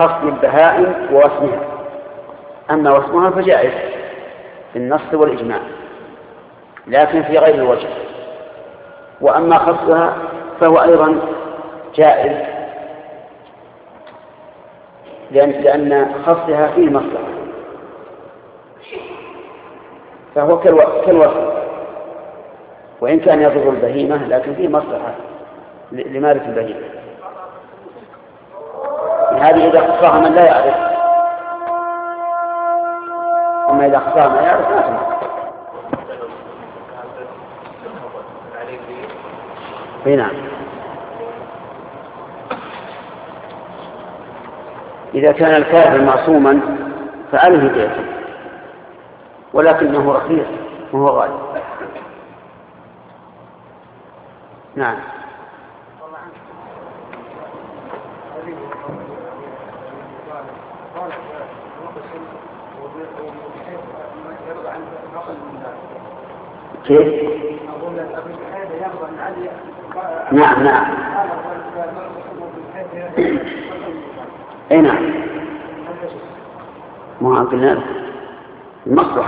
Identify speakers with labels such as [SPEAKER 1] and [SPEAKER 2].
[SPEAKER 1] خصم البهائم ووسمها، أما وسمها فجائز في النص والإجماع لكن في غير الوجه، وأما خصها فهو أيضا جائز لأن خصها فيه مصلحة، فهو كالوصف وإن كان يضر البهيمة لكن فيه مصلحة لمارس البهيمة. هذه إذا خصاها من لا يعرف، أما إذا خصاها من يعرف لا تنقض. نعم، إذا كان الكافر معصوما فعليه ديته، ولكنه رخيص وهو غالي. نعم. كيف؟ نعم نعم. اي نعم، ما قلنا المصلحة